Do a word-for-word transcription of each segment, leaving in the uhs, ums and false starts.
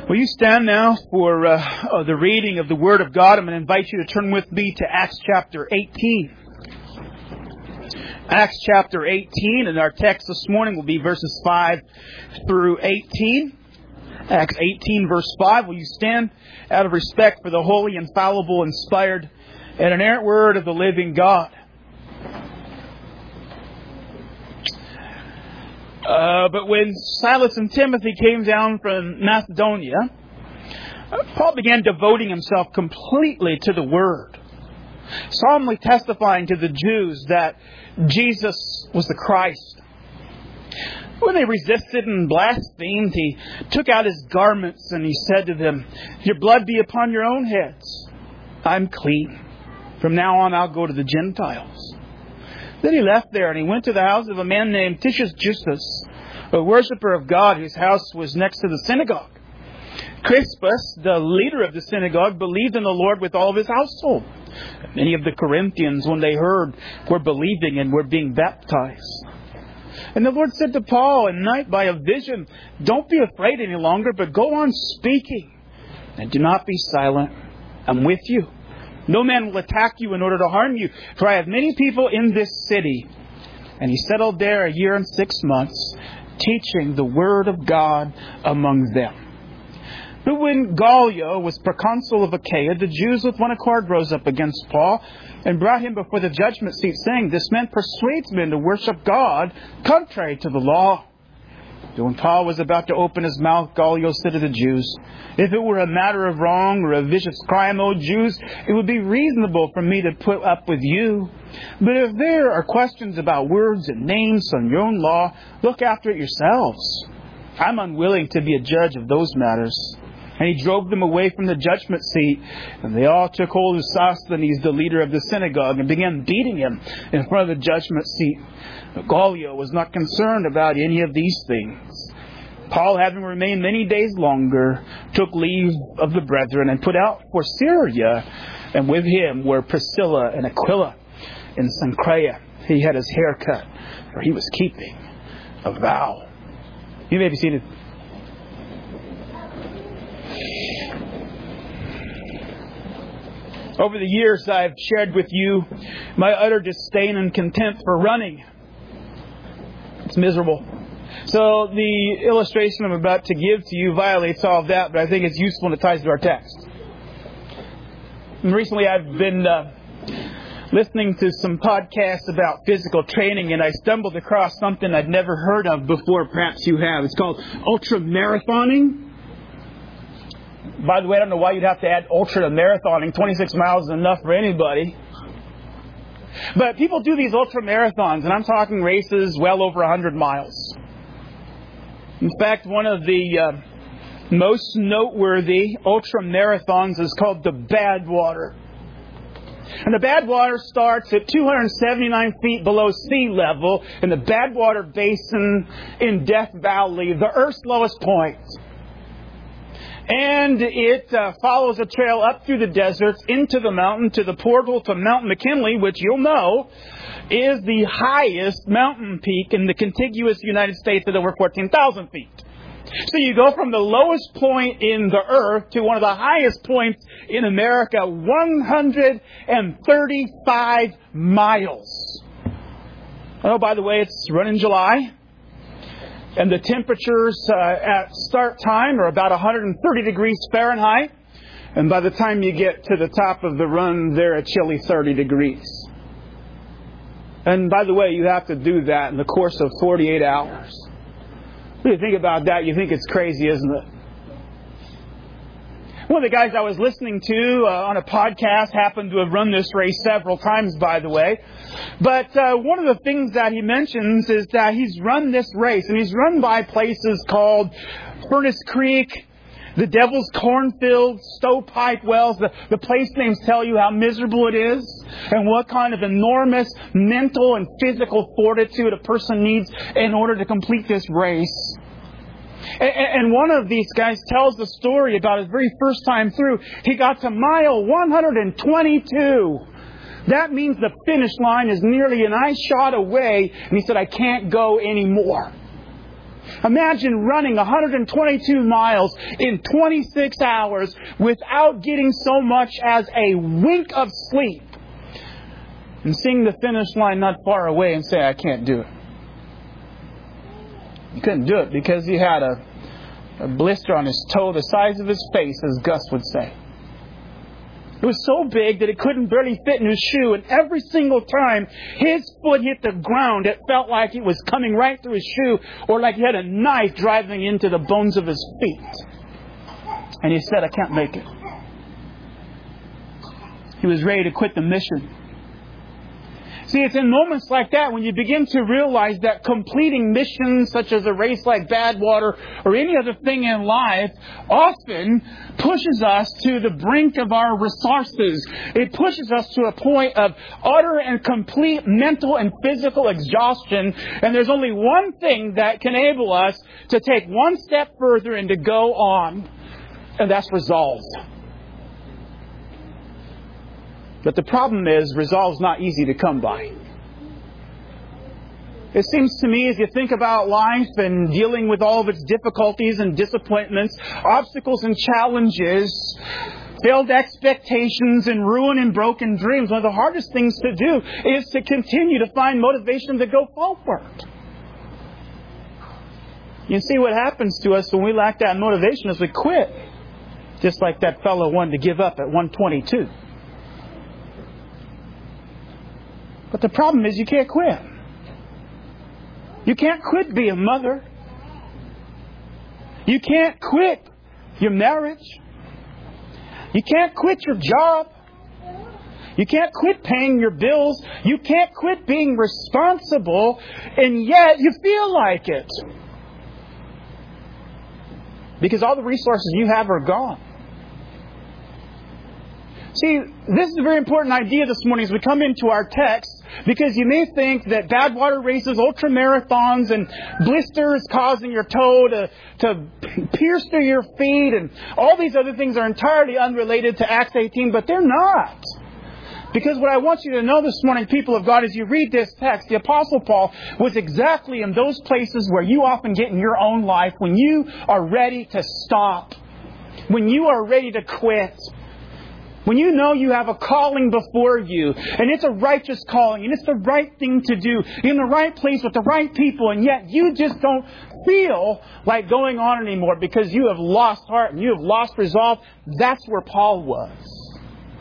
Will you stand now for uh, uh, the reading of the Word of God? I'm going to invite you to turn with me to Acts chapter eighteen. Acts chapter eighteen, and our text this morning will be verses five through eighteen. Acts eighteen, verse five. Will you stand out of respect for the holy, infallible, inspired, and inerrant Word of the living God? Uh, but when Silas and Timothy came down from Macedonia, Paul began devoting himself completely to the Word, solemnly testifying to the Jews that Jesus was the Christ. When they resisted and blasphemed, he took out his garments and he said to them, "Your blood be upon your own heads. I'm clean. From now on I'll go to the Gentiles." Then he left there and he went to the house of a man named Titius Justus, a worshiper of God whose house was next to the synagogue. Crispus, the leader of the synagogue, believed in the Lord with all of his household. Many of the Corinthians, when they heard, were believing and were being baptized. And the Lord said to Paul at night by a vision, "Don't be afraid any longer, but go on speaking. And do not be silent. I'm with you. No man will attack you in order to harm you, for I have many people in this city." And he settled there a year and six months, teaching the Word of God among them. But when Gallio was proconsul of Achaia, the Jews with one accord rose up against Paul and brought him before the judgment seat, saying, "This man persuades men to worship God contrary to the law." But when Paul was about to open his mouth, Gallio said to the Jews, "If it were a matter of wrong or a vicious crime, O Jews, it would be reasonable for me to put up with you. But if there are questions about words and names on your own law, look after it yourselves. I'm unwilling to be a judge of those matters." And he drove them away from the judgment seat. And they all took hold of Sosthenes, the leader of the synagogue, and began beating him in front of the judgment seat. But Gallio was not concerned about any of these things. Paul, having remained many days longer, took leave of the brethren and put out for Syria. And with him were Priscilla and Aquila. In Cenchrea he had his hair cut, for he was keeping a vow. You may be seated. Over the years, I've shared with you my utter disdain and contempt for running. It's miserable. So the illustration I'm about to give to you violates all of that, but I think it's useful and it ties to our text. And recently, I've been uh, listening to some podcasts about physical training, and I stumbled across something I'd never heard of before. Perhaps you have. It's called ultra-marathoning. By the way, I don't know why you'd have to add ultra to marathoning. twenty-six miles is enough for anybody. But people do these ultra marathons, and I'm talking races well over one hundred miles. In fact, one of the uh, most noteworthy ultra marathons is called the Badwater. And the Badwater starts at two hundred seventy-nine feet below sea level in the Badwater Basin in Death Valley, the Earth's lowest point. And it uh, follows a trail up through the deserts, into the mountain, to the portal to Mount McKinley, which you'll know is the highest mountain peak in the contiguous United States at over fourteen thousand feet. So you go from the lowest point in the earth to one of the highest points in America, one hundred thirty-five miles. Oh, by the way, it's run in July. And the temperatures uh, at start time are about one hundred thirty degrees Fahrenheit. And by the time you get to the top of the run, they're a chilly thirty degrees. And by the way, you have to do that in the course of forty-eight hours. When you think about that, you think it's crazy, isn't it? One of the guys I was listening to uh, on a podcast happened to have run this race several times, by the way. But uh, one of the things that he mentions is that he's run this race, and he's run by places called Furnace Creek, the Devil's Cornfield, Stovepipe Wells. The, the place names tell you how miserable it is and what kind of enormous mental and physical fortitude a person needs in order to complete this race. And one of these guys tells the story about his very first time through. He got to mile one hundred twenty-two. That means the finish line is nearly an eye shot away. And he said, "I can't go anymore." Imagine running one hundred twenty-two miles in twenty-six hours without getting so much as a wink of sleep. And seeing the finish line not far away and say, I can't do it. He couldn't do it because he had a, a blister on his toe the size of his face, as Gus would say. It was so big that it couldn't barely fit in his shoe, and every single time his foot hit the ground, it felt like it was coming right through his shoe, or like he had a knife driving into the bones of his feet. And he said, I can't make it. He was ready to quit the mission. See, it's in moments like that when you begin to realize that completing missions such as a race like Badwater or any other thing in life often pushes us to the brink of our resources. It pushes us to a point of utter and complete mental and physical exhaustion. And there's only one thing that can enable us to take one step further and to go on. And that's resolve. But the problem is, resolve's not easy to come by. It seems to me, as you think about life and dealing with all of its difficulties and disappointments, obstacles and challenges, failed expectations and ruin and broken dreams, one of the hardest things to do is to continue to find motivation to go forward. You see, what happens to us when we lack that motivation is we quit. Just like that fellow wanted to give up at one twenty-two. But the problem is you can't quit. You can't quit being a mother. You can't quit your marriage. You can't quit your job. You can't quit paying your bills. You can't quit being responsible, and yet you feel like it. Because all the resources you have are gone. See, this is a very important idea this morning as we come into our text, because you may think that Badwater races, ultra marathons, and blisters causing your toe to, to pierce through your feet, and all these other things are entirely unrelated to Acts eighteen, but they're not. Because what I want you to know this morning, people of God, as you read this text, the Apostle Paul was exactly in those places where you often get in your own life when you are ready to stop, when you are ready to quit. When you know you have a calling before you, and it's a righteous calling, and it's the right thing to do, in the right place with the right people, and yet you just don't feel like going on anymore because you have lost heart and you have lost resolve, that's where Paul was.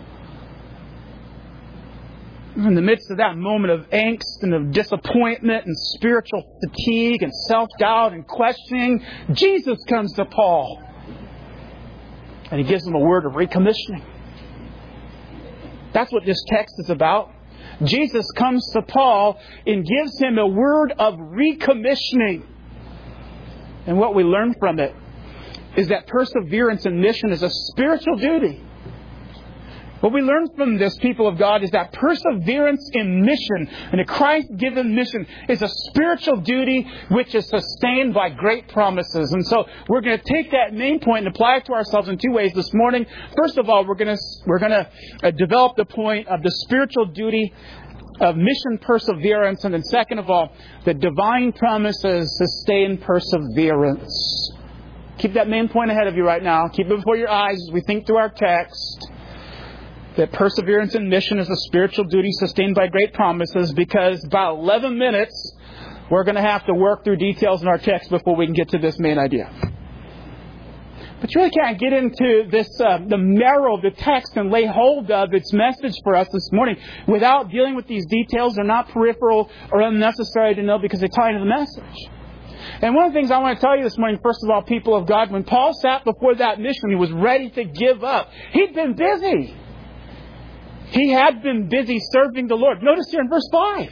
In the midst of that moment of angst and of disappointment and spiritual fatigue and self-doubt and questioning, Jesus comes to Paul. And he gives him a word of recommissioning. That's what this text is about. Jesus comes to Paul and gives him a word of recommissioning. And what we learn from it is that perseverance in mission is a spiritual duty. What we learn from this, people of God, is that perseverance in mission, and a Christ-given mission, is a spiritual duty which is sustained by great promises. And so we're going to take that main point and apply it to ourselves in two ways this morning. First of all, we're going to we're going to uh, develop the point of the spiritual duty of mission perseverance, and then second of all, the divine promises sustain perseverance. Keep that main point ahead of you right now. Keep it before your eyes as we think through our text. That perseverance in mission is a spiritual duty sustained by great promises, because about eleven minutes we're going to have to work through details in our text before we can get to this main idea. But you really can't get into this, uh, the marrow of the text and lay hold of its message for us this morning without dealing with these details. They're not peripheral or unnecessary to know because they tie into the message. And one of the things I want to tell you this morning, first of all, people of God, when Paul sat before that mission, he was ready to give up. He'd been busy. He had been busy serving the Lord. Notice here in verse five.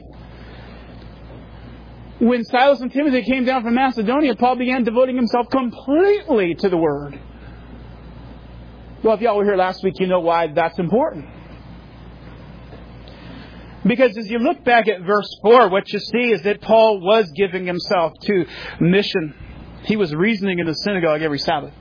When Silas and Timothy came down from Macedonia, Paul began devoting himself completely to the Word. Well, if y'all were here last week, you know why that's important. Because as you look back at verse four, what you see is that Paul was giving himself to mission. He was reasoning in the synagogue every Sabbath.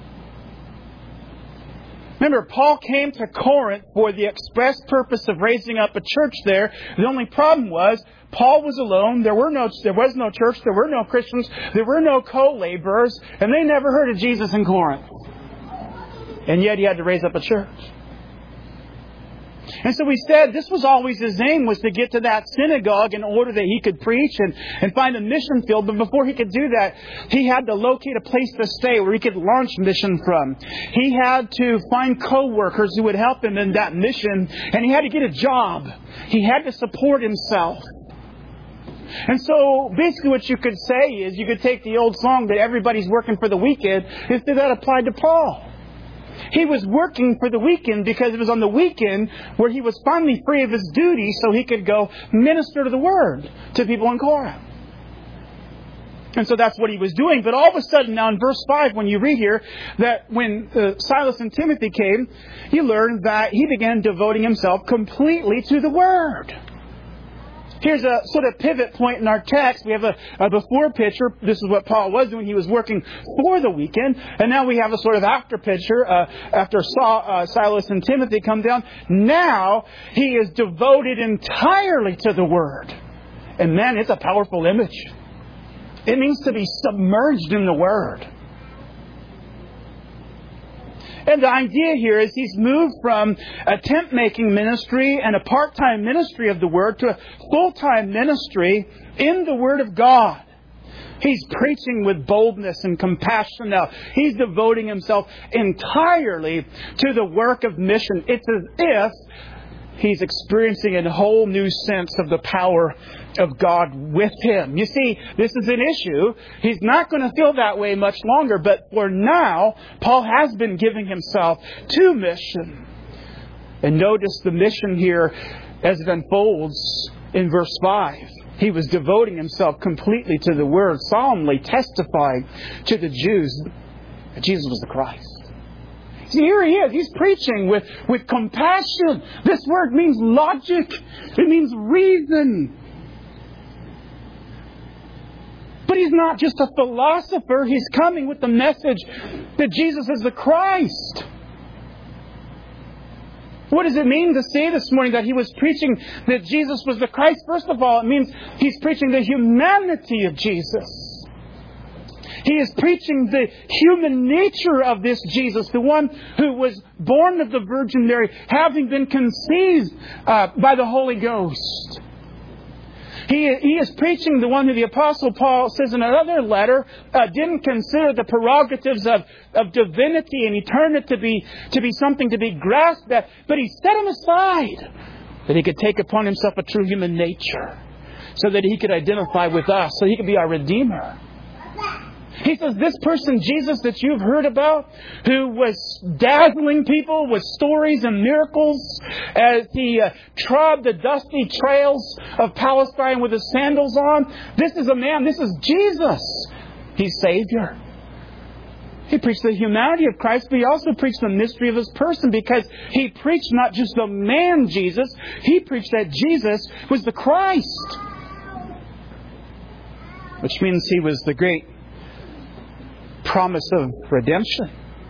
Remember, Paul came to Corinth for the express purpose of raising up a church there. The only problem was Paul was alone. There were no, there was no church. There were no Christians. There were no co-laborers. And they never heard of Jesus in Corinth. And yet he had to raise up a church. And so we said this was always his aim, was to get to that synagogue in order that he could preach and, and find a mission field. But before he could do that, he had to locate a place to stay where he could launch mission from. He had to find co-workers who would help him in that mission. And he had to get a job. He had to support himself. And so basically what you could say is, you could take the old song that everybody's working for the weekend, is that that applied to Paul. He was working for the weekend because it was on the weekend where he was finally free of his duty, so he could go minister to the Word to people in Corinth. And so that's what he was doing. But all of a sudden now in verse five, when you read here, that when uh, Silas and Timothy came, you learn that he began devoting himself completely to the Word. Here's a sort of pivot point in our text. We have a, a before picture. This is what Paul was doing. He was working for the weekend. And now we have a sort of after picture. Uh, after Saul, uh, Silas and Timothy come down, now he is devoted entirely to the Word. And man, it's a powerful image. It means to be submerged in the Word. And the idea here is he's moved from a tent-making ministry and a part-time ministry of the Word to a full-time ministry in the Word of God. He's preaching with boldness and compassion now. He's devoting himself entirely to the work of mission. It's as if he's experiencing a whole new sense of the power of God with him. You see, this is an issue. He's not going to feel that way much longer, but for now, Paul has been giving himself to mission. And notice the mission here as it unfolds in verse five. He was devoting himself completely to the Word, solemnly testifying to the Jews that Jesus was the Christ. See, here he is. He's preaching with, with compassion. This word means logic. It means reason. But he's not just a philosopher. He's coming with the message that Jesus is the Christ. What does it mean to say this morning that he was preaching that Jesus was the Christ? First of all, it means he's preaching the humanity of Jesus. He is preaching the human nature of this Jesus, the one who was born of the Virgin Mary, having been conceived uh, by the Holy Ghost. He, he is preaching the one who the Apostle Paul says in another letter uh, didn't consider the prerogatives of, of divinity and eternity to be, to be something to be grasped at, but he set them aside that he could take upon himself a true human nature so that he could identify with us, so he could be our Redeemer. He says, this person, Jesus, that you've heard about, who was dazzling people with stories and miracles as he uh, trod the dusty trails of Palestine with his sandals on, this is a man, this is Jesus. He's Savior. He preached the humanity of Christ, but he also preached the mystery of his person, because he preached not just the man Jesus, he preached that Jesus was the Christ. Which means he was the great promise of redemption.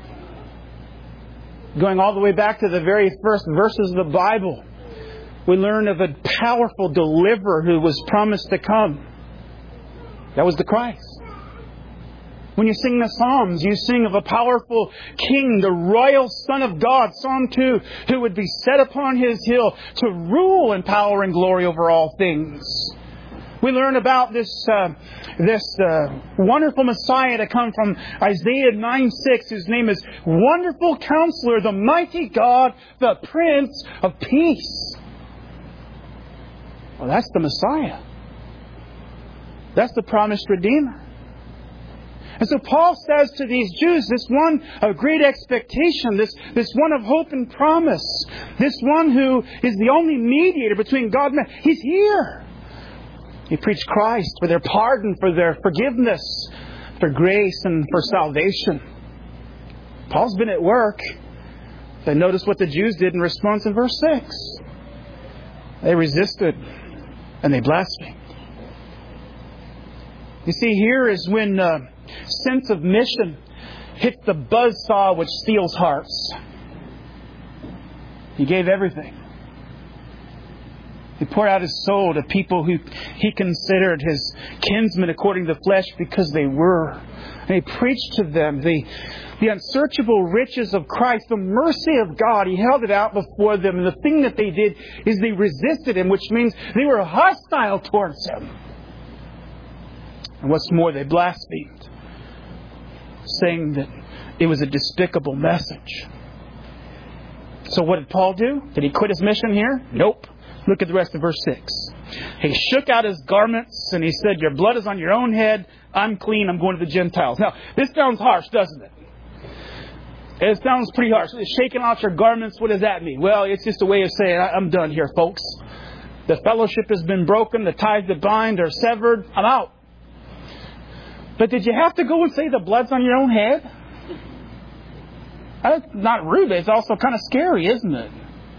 Going all the way back to the very first verses of the Bible, we learn of a powerful deliverer who was promised to come. That was the Christ. When you sing the Psalms, you sing of a powerful king, the royal Son of God, Psalm two, who would be set upon his hill to rule in power and glory over all things. We learn about this uh, this uh, wonderful Messiah to come from Isaiah nine six, whose name is Wonderful Counselor, the Mighty God, the Prince of Peace. Well, that's the Messiah. That's the promised Redeemer. And so Paul says to these Jews, this one of great expectation, this, this one of hope and promise, this one who is the only mediator between God and man, he's here. He preached Christ for their pardon, for their forgiveness, for grace and for salvation. Paul's been at work. Then notice what the Jews did in response in verse six. They resisted and they blasphemed. You see, here is when uh, sense of mission hits the buzzsaw which steals hearts. He gave everything. He poured out His soul to people who He considered His kinsmen according to the flesh because they were. And He preached to them the, the unsearchable riches of Christ, the mercy of God. He held it out before them. And the thing that they did is they resisted Him, which means they were hostile towards Him. And what's more, they blasphemed, saying that it was a despicable message. So what did Paul do? Did he quit his mission here? Nope. Look at the rest of verse six. He shook out his garments and he said, your blood is on your own head. I'm clean. I'm going to the Gentiles. Now, this sounds harsh, doesn't it? It sounds pretty harsh. Shaking out your garments, what does that mean? Well, it's just a way of saying, I'm done here, folks. The fellowship has been broken. The ties that bind are severed. I'm out. But did you have to go and say the blood's on your own head? That's not rude, but it's also kind of scary, isn't it?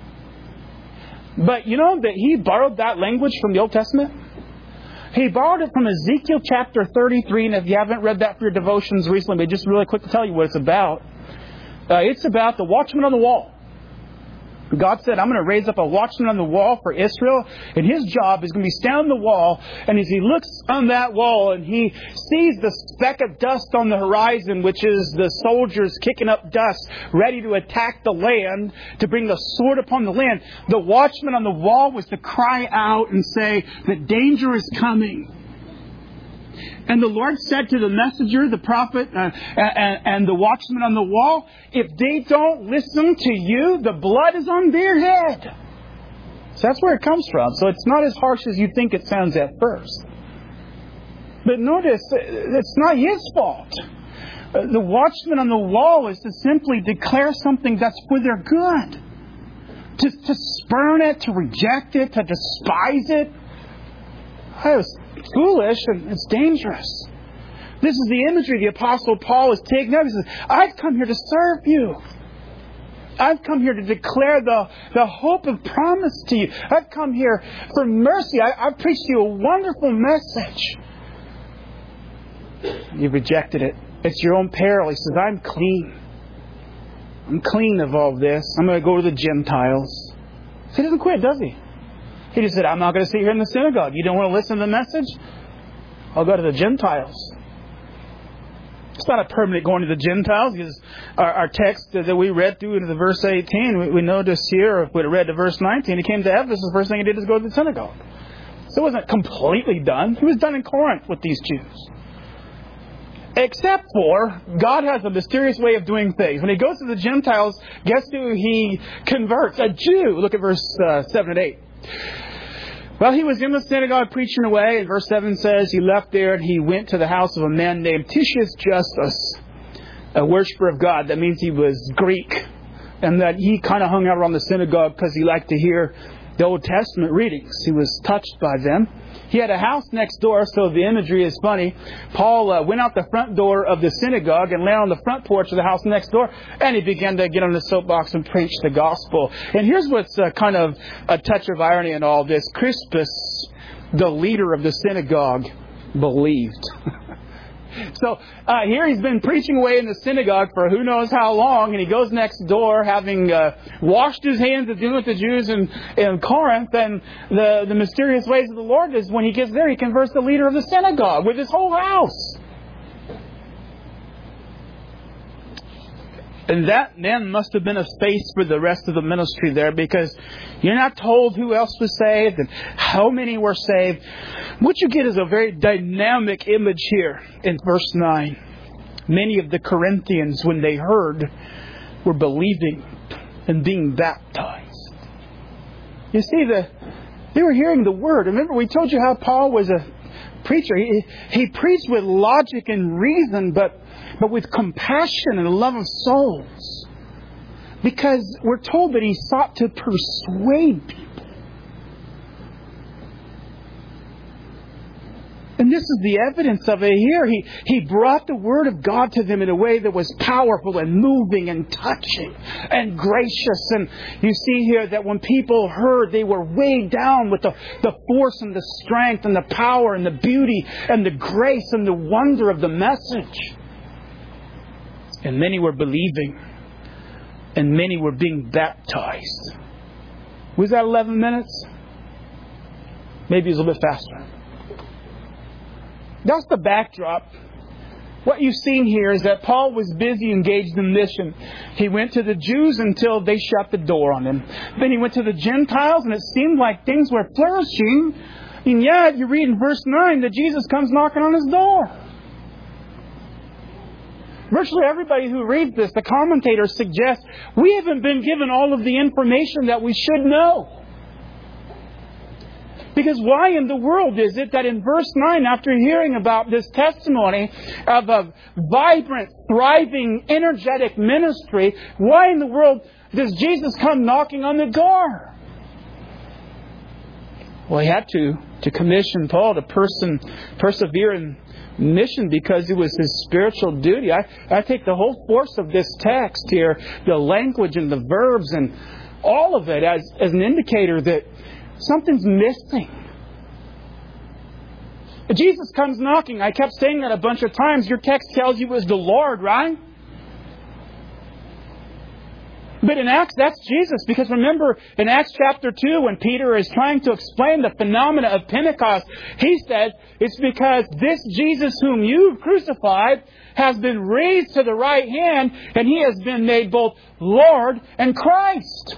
But you know that he borrowed that language from the Old Testament? He borrowed it from Ezekiel chapter thirty-three. And if you haven't read that for your devotions recently, but just really quick to tell you what it's about. Uh, it's about the watchman on the wall. God said, I'm going to raise up a watchman on the wall for Israel. And his job is going to be stand on the wall. And as he looks on that wall and he sees the speck of dust on the horizon, which is the soldiers kicking up dust, ready to attack the land, to bring the sword upon the land, the watchman on the wall was to cry out and say that danger is coming. And the Lord said to the messenger, the prophet, uh, and, and the watchman on the wall, if they don't listen to you, the blood is on their head. So that's where it comes from. So it's not as harsh as you think it sounds at first. But notice, it's not his fault. The watchman on the wall is to simply declare something that's for their good. To, to spurn it, to reject it, to despise it. That was foolish and it's dangerous. This is the imagery the Apostle Paul is taking up. He says, I've come here to serve you. I've come here to declare the, the hope of promise to you. I've come here for mercy. I, I've preached to you a wonderful message. You've rejected it. It's your own peril. He says, I'm clean. I'm clean of all this. I'm going to go to the Gentiles. So he doesn't quit, does he? He just said, I'm not going to sit here in the synagogue. You don't want to listen to the message? I'll go to the Gentiles. It's not a permanent going to the Gentiles, because our, our text that we read through into the verse eighteen, we, we noticed here, if we'd have read to verse nineteen, he came to Ephesus, the first thing he did was go to the synagogue. So it wasn't completely done. He was done in Corinth with these Jews. Except for, God has a mysterious way of doing things. When he goes to the Gentiles, guess who he converts? A Jew. Look at verse uh, seven and eight. Well, he was in the synagogue preaching away, and verse seven says he left there and he went to the house of a man named Titius Justus, a worshiper of God. That means he was Greek, and that he kind of hung out around the synagogue because he liked to hear the Old Testament readings. He was touched by them. He had a house next door, so the imagery is funny. Paul uh, went out the front door of the synagogue and lay on the front porch of the house next door, and he began to get on the soapbox and preach the gospel. And here's what's uh, kind of a touch of irony in all this. Crispus, the leader of the synagogue, believed. So uh, here he's been preaching away in the synagogue for who knows how long, and he goes next door having uh, washed his hands of dealing with the Jews in, in Corinth, and the, the mysterious ways of the Lord is when he gets there, he converts the leader of the synagogue with his whole house. And that then must have been a space for the rest of the ministry there, because you're not told who else was saved and how many were saved. What you get is a very dynamic image here in verse nine. Many of the Corinthians, when they heard, were believing and being baptized. You see, the they were hearing the word. Remember, we told you how Paul was a preacher. He, he preached with logic and reason, but but with compassion and love of souls. Because we're told that he sought to persuade people. And this is the evidence of it here. He, he brought the Word of God to them in a way that was powerful and moving and touching and gracious. And you see here that when people heard, they were weighed down with the, the force and the strength and the power and the beauty and the grace and the wonder of the message. And many were believing. And many were being baptized. Was that eleven minutes? Maybe it's a little bit faster. That's the backdrop. What you've seen here is that Paul was busy engaged in mission. He went to the Jews until they shut the door on him. Then he went to the Gentiles, and it seemed like things were flourishing. And yet, you read in verse nine that Jesus comes knocking on his door. Virtually everybody who reads this, the commentators suggest, we haven't been given all of the information that we should know. Because why in the world is it that in verse nine, after hearing about this testimony of a vibrant, thriving, energetic ministry, why in the world does Jesus come knocking on the door? Well, he had to, to commission Paul to person, persevere in mission because it was his spiritual duty. I, I take the whole force of this text here, the language and the verbs and all of it as, as an indicator that something's missing. Jesus comes knocking. I kept saying that a bunch of times. Your text tells you it was the Lord, right? But in Acts, that's Jesus. Because remember, in Acts chapter two, when Peter is trying to explain the phenomena of Pentecost, he said, it's because this Jesus whom you crucified has been raised to the right hand, and He has been made both Lord and Christ.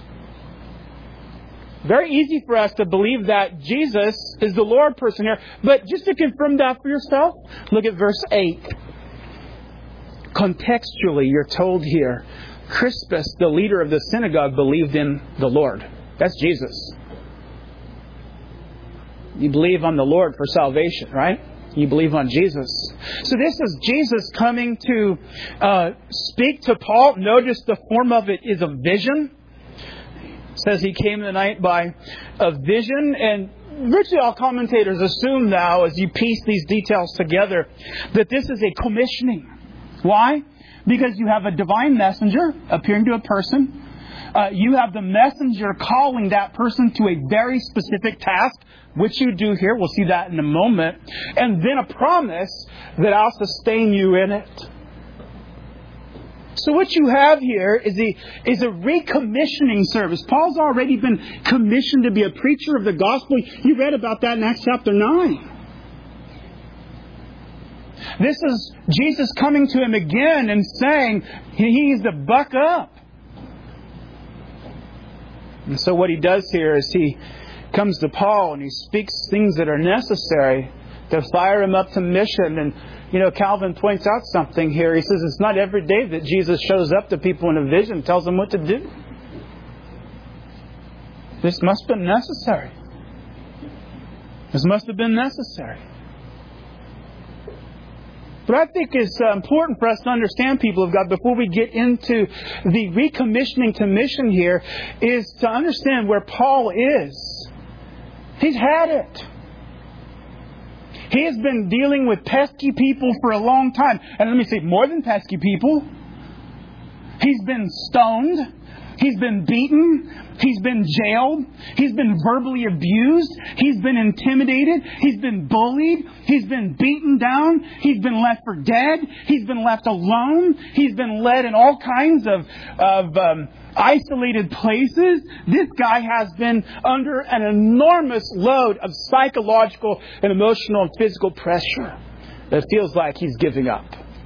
Very easy for us to believe that Jesus is the Lord person here. But just to confirm that for yourself, look at verse eight. Contextually, you're told here, Crispus, the leader of the synagogue, believed in the Lord. That's Jesus. You believe on the Lord for salvation, right? You believe on Jesus. So this is Jesus coming to uh, speak to Paul. Notice the form of it is a vision. It says he came in the night by a vision. And virtually all commentators assume now, as you piece these details together, that this is a commissioning. Why? Because you have a divine messenger appearing to a person. Uh, you have the messenger calling that person to a very specific task, which you do here. We'll see that in a moment. And then a promise that I'll sustain you in it. So what you have here is a, is a recommissioning service. Paul's already been commissioned to be a preacher of the gospel. You read about that in Acts chapter nine. This is Jesus coming to him again and saying he needs to buck up. And so what he does here is he comes to Paul and he speaks things that are necessary to fire him up to mission. And, you know, Calvin points out something here. He says it's not every day that Jesus shows up to people in a vision and tells them what to do. This must have been necessary. This must have been necessary. But I think it's uh, important for us to understand, people of God, before we get into the recommissioning to mission here, is to understand where Paul is. He's had it. He has been dealing with pesky people for a long time. And let me say, more than pesky people. He's been stoned. He's been beaten. He's been jailed. He's been verbally abused. He's been intimidated. He's been bullied. He's been beaten down. He's been left for dead. He's been left alone. He's been led in all kinds of, of um, isolated places. This guy has been under an enormous load of psychological and emotional and physical pressure that feels like he's giving up.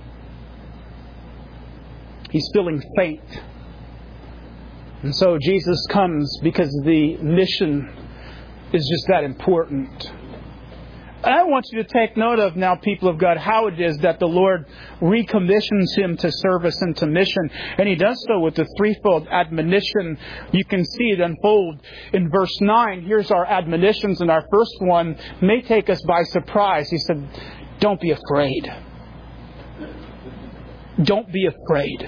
He's feeling faint. And so Jesus comes because the mission is just that important. And I want you to take note of now, people of God, how it is that the Lord recommissions him to service and to mission. And he does so with the threefold admonition. You can see it unfold in verse nine. Here's our admonitions, and our first one may take us by surprise. He said, don't be afraid. Don't be afraid.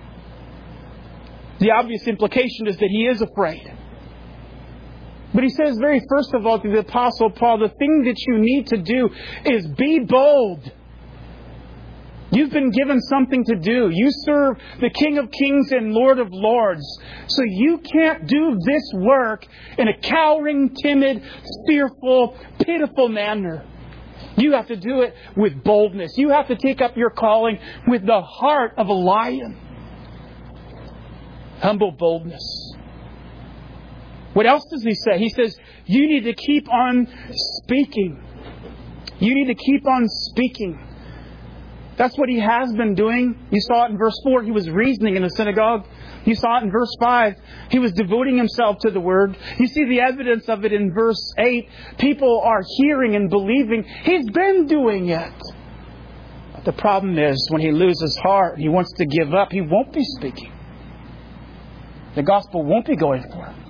The obvious implication is that he is afraid. But he says very first of all to the Apostle Paul, the thing that you need to do is be bold. You've been given something to do. You serve the King of Kings and Lord of Lords. So you can't do this work in a cowering, timid, fearful, pitiful manner. You have to do it with boldness. You have to take up your calling with the heart of a lion. Humble boldness. What else does he say? He says, you need to keep on speaking. You need to keep on speaking. That's what he has been doing. You saw it in verse four. He was reasoning in the synagogue. You saw it in verse five. He was devoting himself to the Word. You see the evidence of it in verse eight. People are hearing and believing. He's been doing it. But the problem is, when he loses heart, he wants to give up, he won't be speaking. The gospel won't be going for him.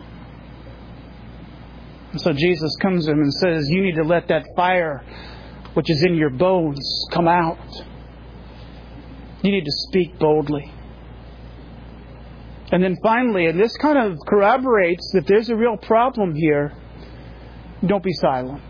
And so Jesus comes to him and says, you need to let that fire which is in your bones come out. You need to speak boldly. And then finally, and this kind of corroborates that there's a real problem here, don't be silent.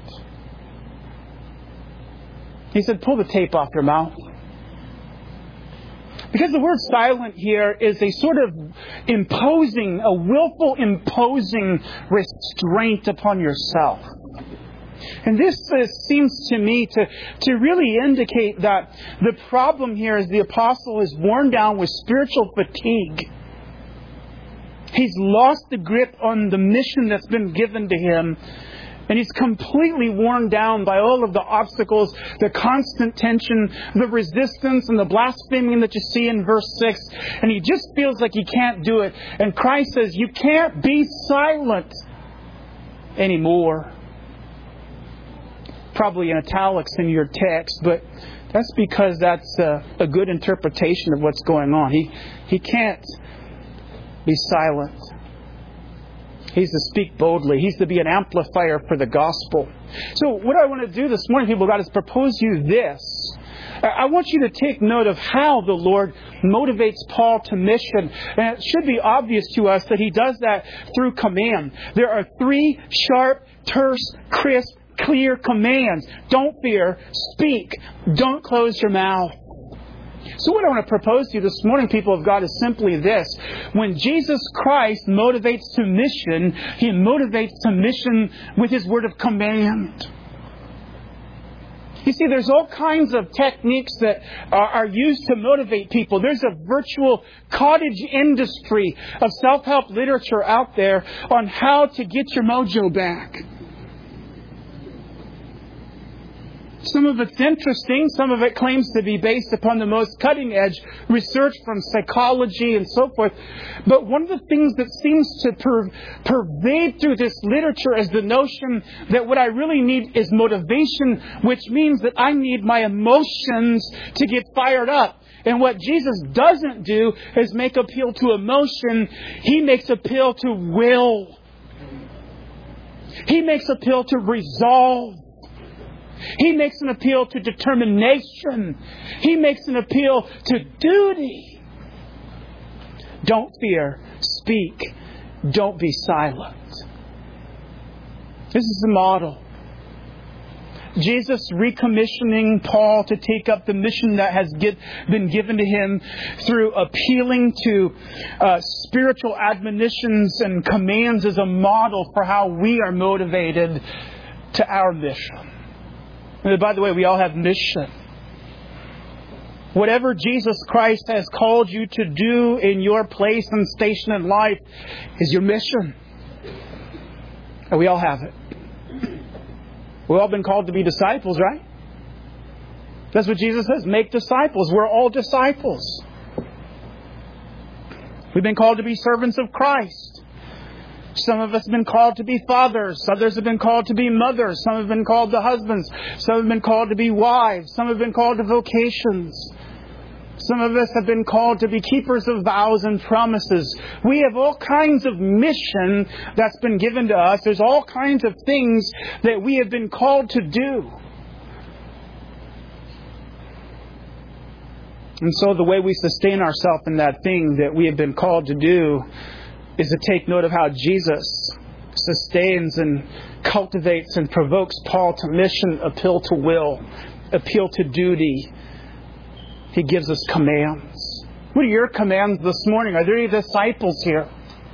He said, pull the tape off your mouth. Because the word silent here is a sort of imposing, a willful imposing restraint upon yourself. And this uh, seems to me to, to really indicate that the problem here is the apostle is worn down with spiritual fatigue. He's lost the grip on the mission that's been given to him. And he's completely worn down by all of the obstacles, the constant tension, the resistance, and the blaspheming that you see in verse six. And he just feels like he can't do it. And Christ says, you can't be silent anymore. Probably in italics in your text, but that's because that's a, a good interpretation of what's going on. He, he can't be silent. He's to speak boldly. He's to be an amplifier for the gospel. So what I want to do this morning, people of God, is propose you this. I want you to take note of how the Lord motivates Paul to mission. And it should be obvious to us that he does that through command. There are three sharp, terse, crisp, clear commands. Don't fear. Speak. Don't close your mouth. So what I want to propose to you this morning, people of God, is simply this. When Jesus Christ motivates to mission, He motivates to mission with His word of command. You see, there's all kinds of techniques that are, are used to motivate people. There's a virtual cottage industry of self-help literature out there on how to get your mojo back. Some of it's interesting. Some of it claims to be based upon the most cutting-edge research from psychology and so forth. But one of the things that seems to per- pervade through this literature is the notion that what I really need is motivation, which means that I need my emotions to get fired up. And what Jesus doesn't do is make appeal to emotion. He makes appeal to will. He makes appeal to resolve. He makes an appeal to determination. He makes an appeal to duty. Don't fear. Speak. Don't be silent. This is the model. Jesus recommissioning Paul to take up the mission that has get, been given to him through appealing to uh, spiritual admonitions and commands as a model for how we are motivated to our mission. And by the way, we all have mission. Whatever Jesus Christ has called you to do in your place and station in life is your mission. And we all have it. We've all been called to be disciples, right? That's what Jesus says. Make disciples. We're all disciples. We've been called to be servants of Christ. Some of us have been called to be fathers. Others have been called to be mothers. Some have been called to husbands. Some have been called to be wives. Some have been called to vocations. Some of us have been called to be keepers of vows and promises. We have all kinds of mission that's been given to us. There's all kinds of things that we have been called to do. And so the way we sustain ourselves in that thing that we have been called to do is to take note of how Jesus sustains and cultivates and provokes Paul to mission, appeal to will, appeal to duty. He gives us commands. What are your commands this morning? Are there any disciples here?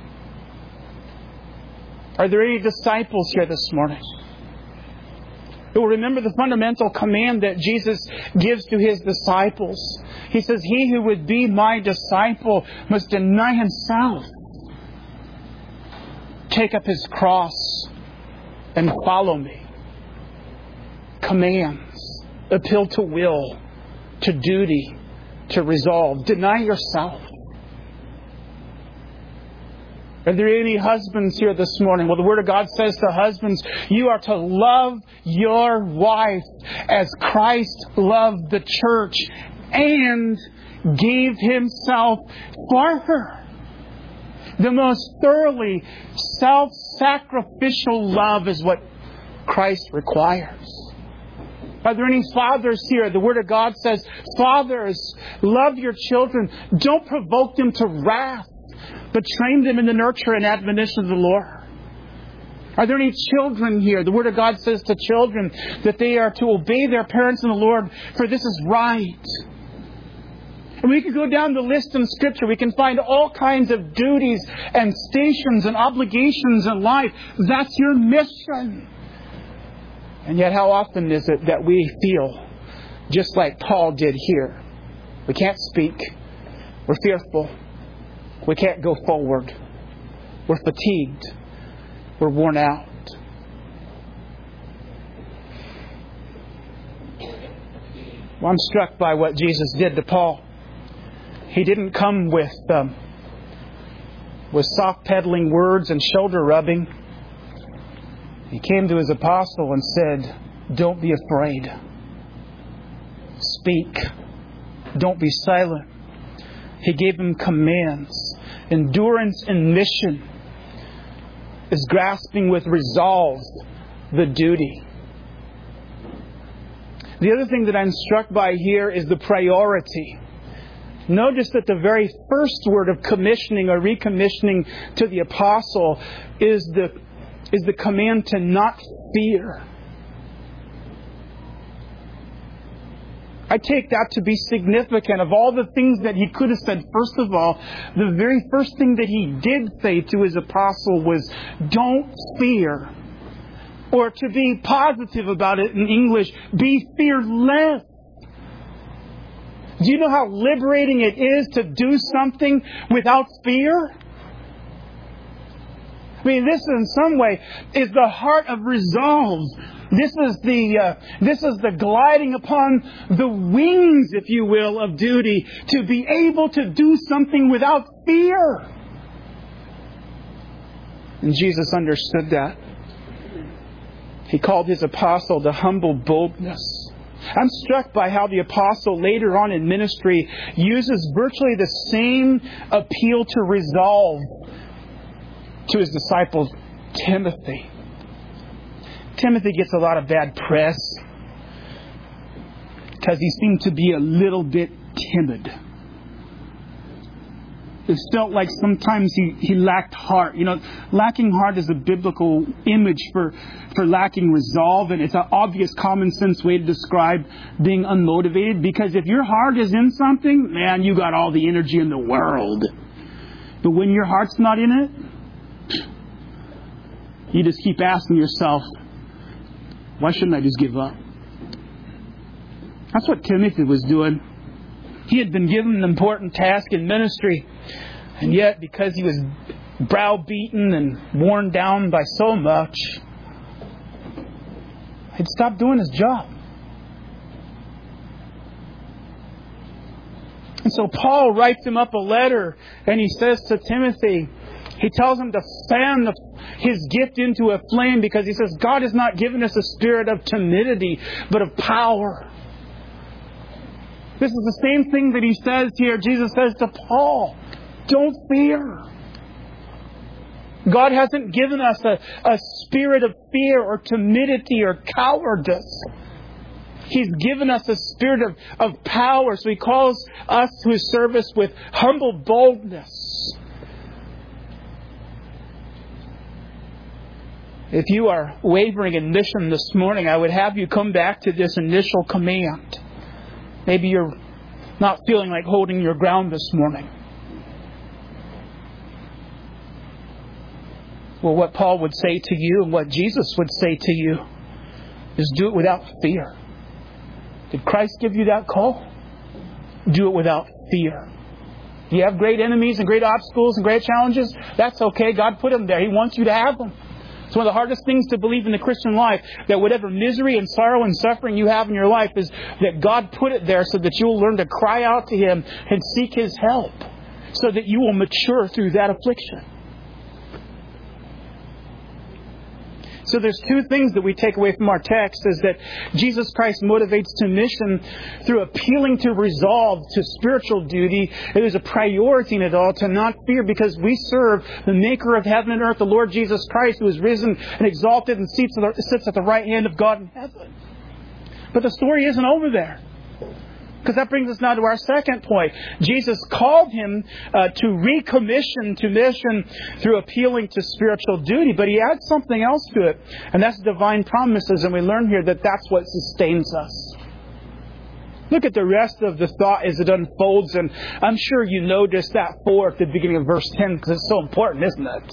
Are there any disciples here this morning? Well, remember the fundamental command that Jesus gives to His disciples. He says, he who would be my disciple must deny himself. take up his cross and follow me. Commands, appeal to will, to duty, to resolve. Deny yourself. Are there any husbands here this morning? Well, the Word of God says to husbands, you are to love your wife as Christ loved the church and gave himself for her. The most thoroughly self-sacrificial love is what Christ requires. Are there any fathers here? The Word of God says, fathers, love your children. Don't provoke them to wrath, but train them in the nurture and admonition of the Lord. Are there any children here? The Word of God says to children that they are to obey their parents in the Lord, for this is right. And we can go down the list in Scripture. We can find all kinds of duties and stations and obligations in life. That's your mission. And yet how often is it that we feel just like Paul did here? We can't speak. We're fearful. We can't go forward. We're fatigued. We're worn out. Well, I'm struck by what Jesus did to Paul. He didn't come with um, with soft peddling words and shoulder rubbing. He came to his apostle and said, don't be afraid. Speak. Don't be silent. He gave him commands. Endurance in mission is grasping with resolve the duty. The other thing that I'm struck by here is the priority. Notice that the very first word of commissioning or recommissioning to the apostle is the is the command to not fear. I take that to be significant. Of all the things that he could have said, first of all, the very first thing that he did say to his apostle was, don't fear. Or to be positive about it in English, be fearless. Do you know how liberating it is to do something without fear? I mean, this in some way is the heart of resolve. This is the uh, this is the gliding upon the wings, if you will, of duty, to be able to do something without fear. And Jesus understood that. He called his apostle to humble boldness. I'm struck by how the apostle later on in ministry uses virtually the same appeal to resolve to his disciple Timothy. Timothy gets a lot of bad press because he seemed to be a little bit timid. It felt like sometimes he, he lacked heart. You know, lacking heart is a biblical image for, for lacking resolve, and it's an obvious common sense way to describe being unmotivated, because if your heart is in something, man, you got all the energy in the world. But when your heart's not in it, you just keep asking yourself, why shouldn't I just give up? That's what Timothy was doing. He had been given an important task in ministry, and yet because he was browbeaten and worn down by so much, he'd stopped doing his job. And so Paul writes him up a letter, and he says to Timothy, he tells him to fan the, his gift into a flame, because he says God has not given us a spirit of timidity, but of power. This is the same thing that he says here. Jesus says to Paul, don't fear. God hasn't given us a, a spirit of fear or timidity or cowardice. He's given us a spirit of, of power. So he calls us to his service with humble boldness. If you are wavering in mission this morning, I would have you come back to this initial command. Maybe you're not feeling like holding your ground this morning. Well, what Paul would say to you and what Jesus would say to you is do it without fear. Did Christ give you that call? Do it without fear. Do you have great enemies and great obstacles and great challenges? That's okay. God put them there. He wants you to have them. It's one of the hardest things to believe in the Christian life, that whatever misery and sorrow and suffering you have in your life is that God put it there so that you'll learn to cry out to Him and seek His help so that you will mature through that affliction. So there's two things that we take away from our text, is that Jesus Christ motivates to mission through appealing to resolve, to spiritual duty. There's a priority in it all to not fear, because we serve the Maker of heaven and earth, the Lord Jesus Christ, who is risen and exalted and sits at the right hand of God in heaven. But the story isn't over there. Because that brings us now to our second point. Jesus called him uh, to recommission to mission through appealing to spiritual duty. But He adds something else to it. And that's divine promises. And we learn here that that's what sustains us. Look at the rest of the thought as it unfolds. And I'm sure you noticed that for at the beginning of verse ten, because it's so important, isn't it?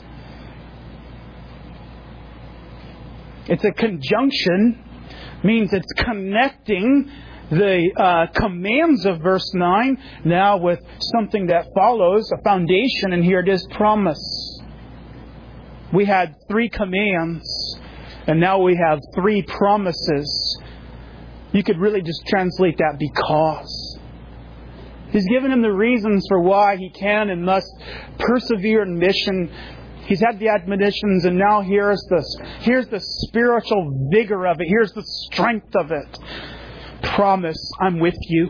It's a conjunction. Means it's connecting the uh, commands of verse nine now with something that follows, a foundation, and here it is, promise. We had three commands, and now we have three promises. You could really just translate that because. He's given him the reasons for why he can and must persevere in mission. He's had the admonitions, and now here's the, here's the spiritual vigor of it. Here's the strength of it. Promise, I'm with you.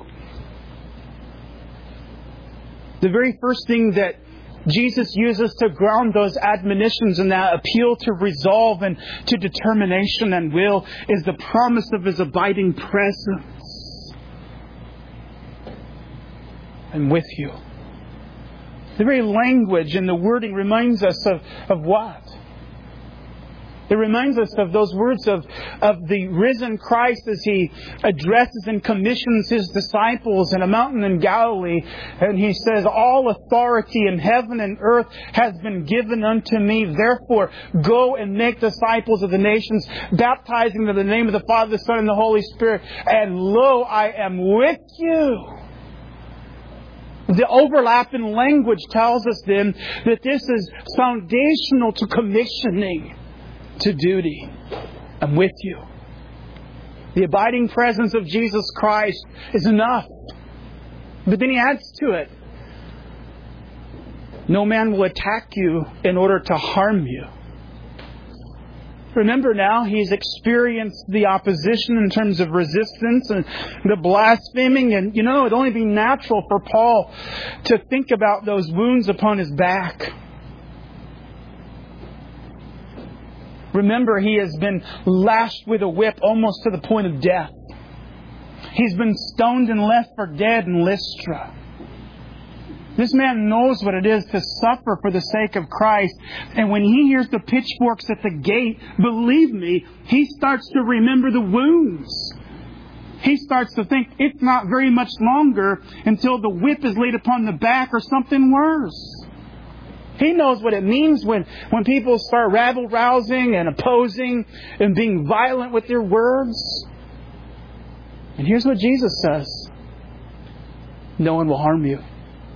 The very first thing that Jesus uses to ground those admonitions and that appeal to resolve and to determination and will is the promise of His abiding presence. I'm with you. The very language and the wording reminds us of, of what? It reminds us of those words of, of the risen Christ as He addresses and commissions His disciples in a mountain in Galilee. And He says, all authority in heaven and earth has been given unto me. Therefore, go and make disciples of the nations, baptizing them in the name of the Father, the Son, and the Holy Spirit. And lo, I am with you. The overlap in language tells us then that this is foundational to commissioning, to duty. I'm with you. The abiding presence of Jesus Christ is enough. But then He adds to it, no man will attack you in order to harm you. Remember now, he's experienced the opposition in terms of resistance and the blaspheming. And, you know, it'd only be natural for Paul to think about those wounds upon his back. Remember, he has been lashed with a whip almost to the point of death. He's been stoned and left for dead in Lystra. This man knows what it is to suffer for the sake of Christ. And when he hears the pitchforks at the gate, believe me, he starts to remember the wounds. He starts to think it's not very much longer until the whip is laid upon the back or something worse. He knows what it means when, when people start rabble-rousing and opposing and being violent with their words. And here's what Jesus says. No one will harm you.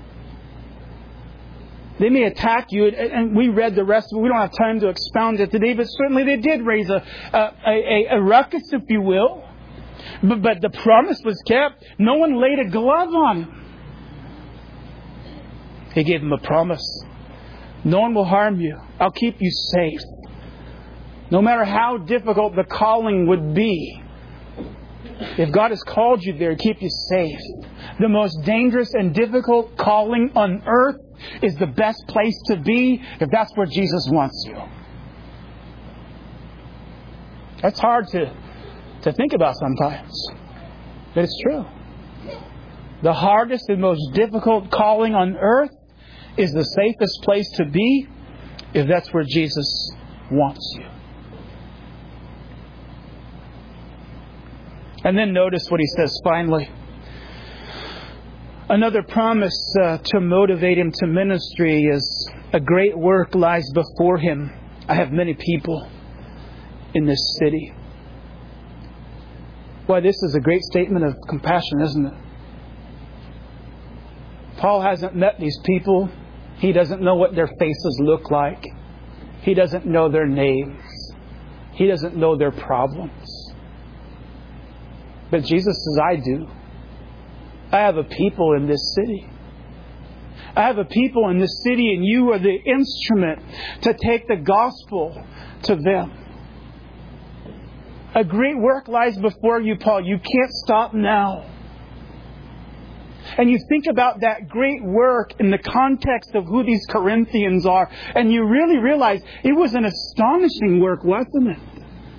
They may attack you, and we read the rest of it. We don't have time to expound it today, but certainly they did raise a, a, a, a ruckus, if you will. But, but the promise was kept. No one laid a glove on him. He gave him a promise. No one will harm you. I'll keep you safe. No matter how difficult the calling would be, if God has called you there, keep you safe. The most dangerous and difficult calling on earth is the best place to be if that's where Jesus wants you. That's hard to, to think about sometimes. But it's true. The hardest and most difficult calling on earth is the safest place to be if that's where Jesus wants you. And then notice what he says finally. Another promise uh, to motivate him to ministry is a great work lies before him. I have many people in this city. Why, this is a great statement of compassion, isn't it? Paul hasn't met these people. He doesn't know what their faces look like. He doesn't know their names. He doesn't know their problems. But Jesus says, I do. I have a people in this city. I have a people in this city, and you are the instrument to take the gospel to them. A great work lies before you, Paul. You can't stop now. And you think about that great work in the context of who these Corinthians are, and you really realize it was an astonishing work, wasn't it?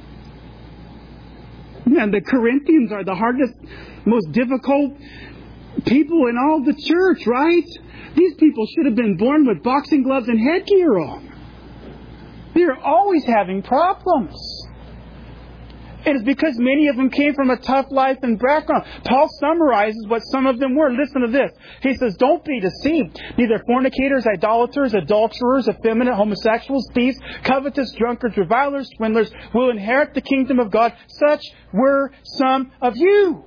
And the Corinthians are the hardest, most difficult people in all the church, right? These people should have been born with boxing gloves and headgear on. They're always having problems. It is because many of them came from a tough life and background. Paul summarizes what some of them were. Listen to this. He says, don't be deceived. Neither fornicators, idolaters, adulterers, effeminate, homosexuals, thieves, covetous, drunkards, revilers, swindlers will inherit the kingdom of God. Such were some of you.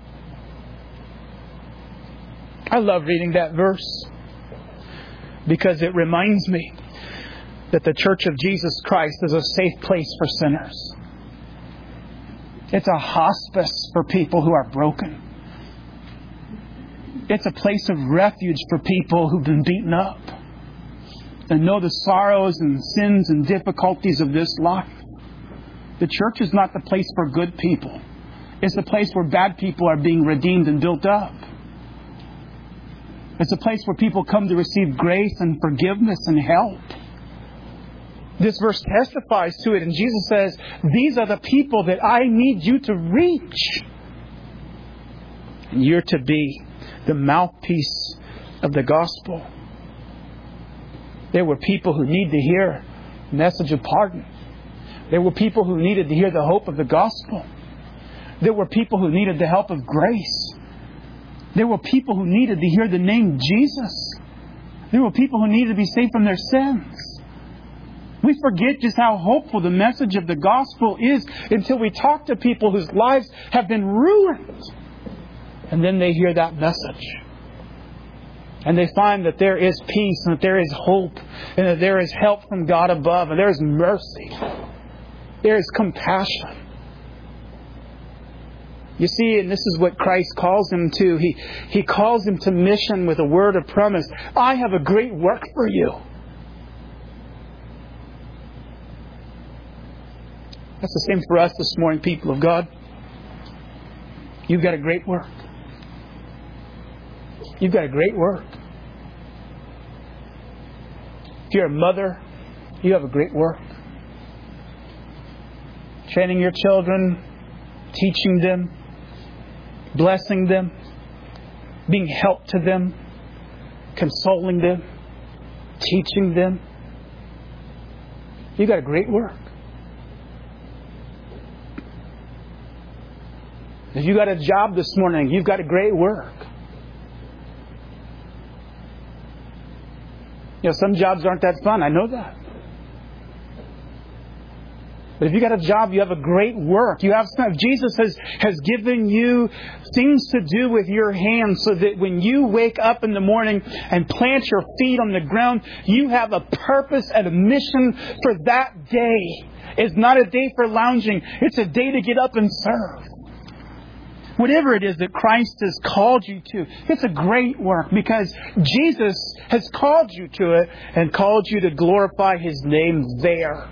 I love reading that verse because it reminds me that the Church of Jesus Christ is a safe place for sinners. It's a hospice for people who are broken. It's a place of refuge for people who've been beaten up and know the sorrows and sins and difficulties of this life. The church is not the place for good people. It's the place where bad people are being redeemed and built up. It's a place where people come to receive grace and forgiveness and help. This verse testifies to it, and Jesus says, these are the people that I need you to reach. And you're to be the mouthpiece of the gospel. There were people who need to hear a message of pardon. There were people who needed to hear the hope of the gospel. There were people who needed the help of grace. There were people who needed to hear the name Jesus. There were people who needed to be saved from their sins. We forget just how hopeful the message of the gospel is until we talk to people whose lives have been ruined. And then they hear that message. And they find that there is peace and that there is hope and that there is help from God above and there is mercy. There is compassion. You see, and this is what Christ calls him to. He, he calls him to mission with a word of promise. I have a great work for you. That's the same for us this morning, people of God. You've got a great work. You've got a great work. If you're a mother, you have a great work. Training your children, teaching them, blessing them, being help to them, consoling them, teaching them. You've got a great work. If you got a job this morning, you've got a great work. You know, some jobs aren't that fun. I know that. But if you got a job, you have a great work. You have some, Jesus has, has given you things to do with your hands so that when you wake up in the morning and plant your feet on the ground, you have a purpose and a mission for that day. It's not a day for lounging. It's a day to get up and serve. Whatever it is that Christ has called you to, it's a great work because Jesus has called you to it and called you to glorify His name there.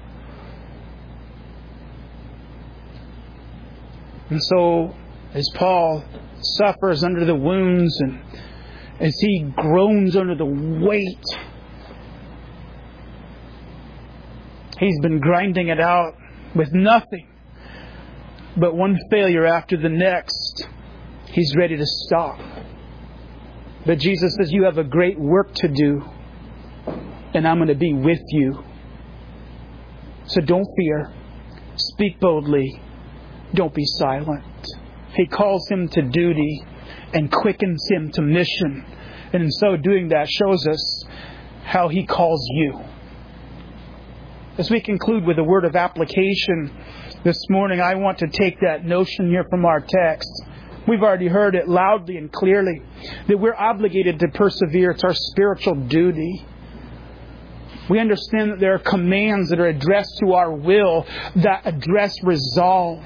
And so, as Paul suffers under the wounds and as he groans under the weight, he's been grinding it out with nothing but one failure after the next. He's ready to stop. But Jesus says, you have a great work to do, and I'm going to be with you. So don't fear. Speak boldly. Don't be silent. He calls him to duty and quickens him to mission. And in so doing that shows us how He calls you. As we conclude with a word of application this morning, I want to take that notion here from our text We've already heard it loudly and clearly that we're obligated to persevere. It's our spiritual duty. We understand that there are commands that are addressed to our will that address resolve.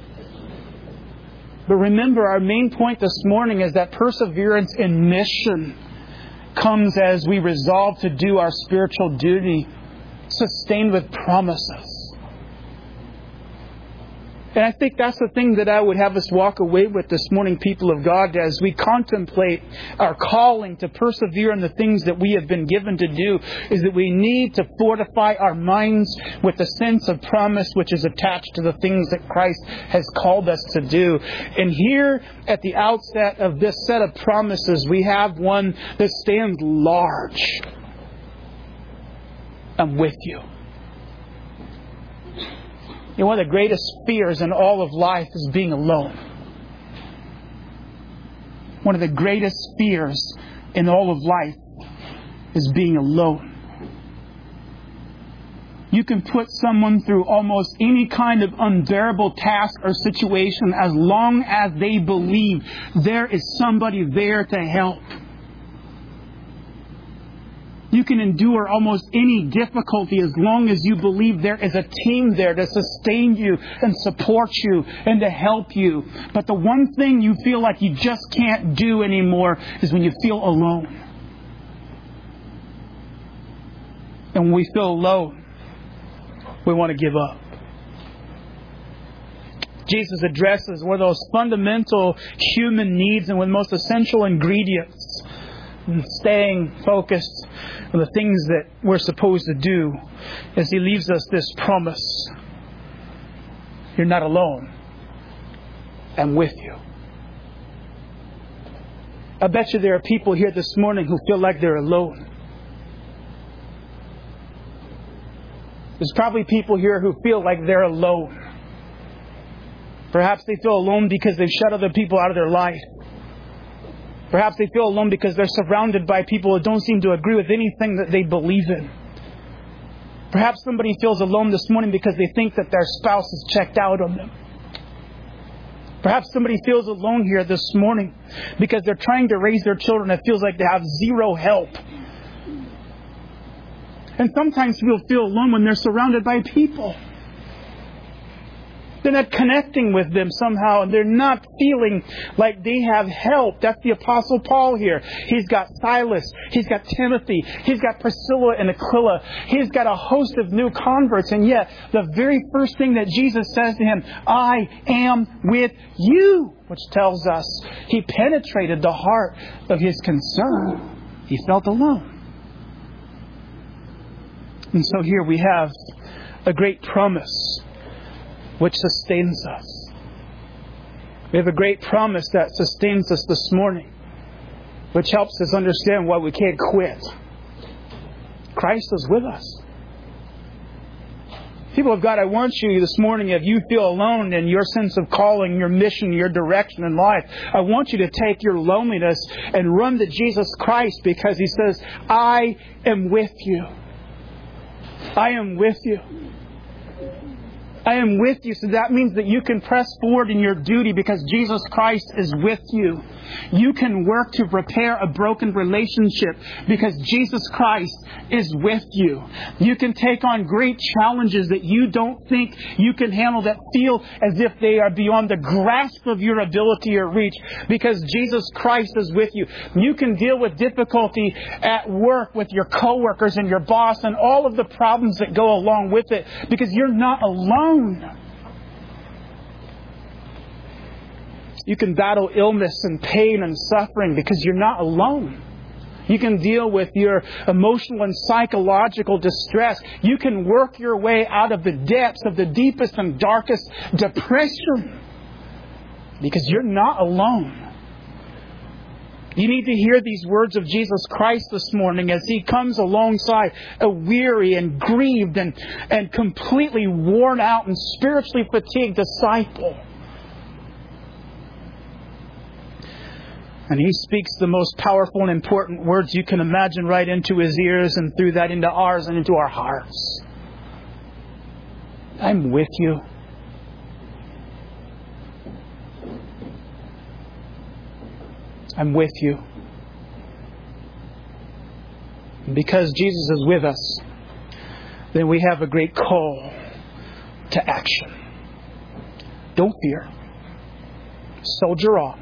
But remember, our main point this morning is that perseverance in mission comes as we resolve to do our spiritual duty, sustained with promises. And I think that's the thing that I would have us walk away with this morning, people of God, as we contemplate our calling to persevere in the things that we have been given to do, is that we need to fortify our minds with the sense of promise which is attached to the things that Christ has called us to do. And here at the outset of this set of promises, we have one that stands large. I'm with you. You know, one of the greatest fears in all of life is being alone. One of the greatest fears in all of life is being alone. You can put someone through almost any kind of unbearable task or situation as long as they believe there is somebody there to help. You can endure almost any difficulty as long as you believe there is a team there to sustain you and support you and to help you. But the one thing you feel like you just can't do anymore is when you feel alone. And when we feel alone, we want to give up. Jesus addresses one of those fundamental human needs and one of the most essential ingredients in staying focused on the things that we're supposed to do, as He leaves us this promise. You're not alone. I'm with you. I bet you there are people here this morning who feel like they're alone. There's probably people here who feel like they're alone. Perhaps they feel alone because they've shut other people out of their life. Perhaps they feel alone because they're surrounded by people who don't seem to agree with anything that they believe in. Perhaps somebody feels alone this morning because they think that their spouse has checked out on them. Perhaps somebody feels alone here this morning because they're trying to raise their children and it feels like they have zero help. And sometimes people feel alone when they're surrounded by people. They're not connecting with them somehow, and they're not feeling like they have help. That's the Apostle Paul here. He's got Silas. He's got Timothy. He's got Priscilla and Aquila. He's got a host of new converts. And yet, the very first thing that Jesus says to him, I am with you, which tells us he penetrated the heart of his concern. He felt alone. And so here we have a great promise which sustains us. We have a great promise that sustains us this morning, which helps us understand why we can't quit. Christ is with us. People of God, I want you this morning, if you feel alone in your sense of calling, your mission, your direction in life, I want you to take your loneliness and run to Jesus Christ, because He says, I am with you. I am with you. I am with you. So that means that you can press forward in your duty because Jesus Christ is with you. You can work to repair a broken relationship because Jesus Christ is with you. You can take on great challenges that you don't think you can handle, that feel as if they are beyond the grasp of your ability or reach, because Jesus Christ is with you. You can deal with difficulty at work with your coworkers and your boss and all of the problems that go along with it because you're not alone. You can battle illness and pain and suffering because you're not alone. You can deal with your emotional and psychological distress. You can work your way out of the depths of the deepest and darkest depression because you're not alone. You need to hear these words of Jesus Christ this morning as He comes alongside a weary and grieved and, and completely worn out and spiritually fatigued disciple. And He speaks the most powerful and important words you can imagine right into His ears, and through that into ours and into our hearts. I'm with you. I'm with you. And because Jesus is with us, then we have a great call to action. Don't fear. Soldier on.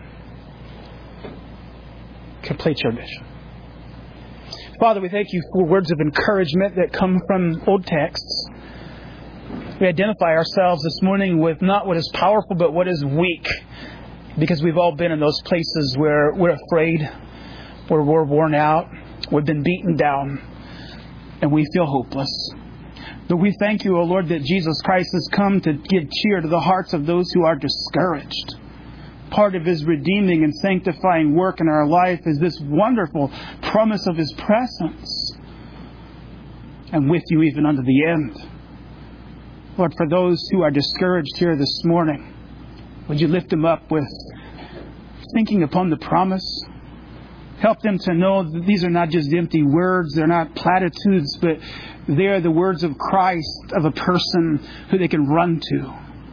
Complete your mission. Father, we thank you for words of encouragement that come from old texts. We identify ourselves this morning with not what is powerful, but what is weak. Because we've all been in those places where we're afraid, where we're worn out, we've been beaten down, and we feel hopeless. But we thank you, O Lord, that Jesus Christ has come to give cheer to the hearts of those who are discouraged. Part of His redeeming and sanctifying work in our life is this wonderful promise of His presence. And with you even unto the end. Lord, for those who are discouraged here this morning, would you lift them up with thinking upon the promise? Help them to know that these are not just empty words, they're not platitudes, but they are the words of Christ, of a person who they can run to.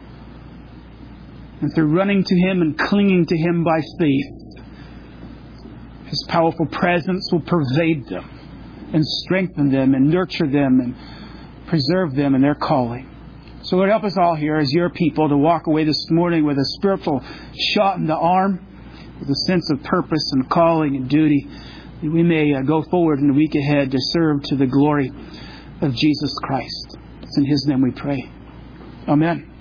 And through running to Him and clinging to Him by faith, His powerful presence will pervade them and strengthen them and nurture them and preserve them in their calling. So Lord, help us all here as your people to walk away this morning with a spiritual shot in the arm, with a sense of purpose and calling and duty, that we may uh, go forward in the week ahead to serve to the glory of Jesus Christ. It's in His name we pray. Amen.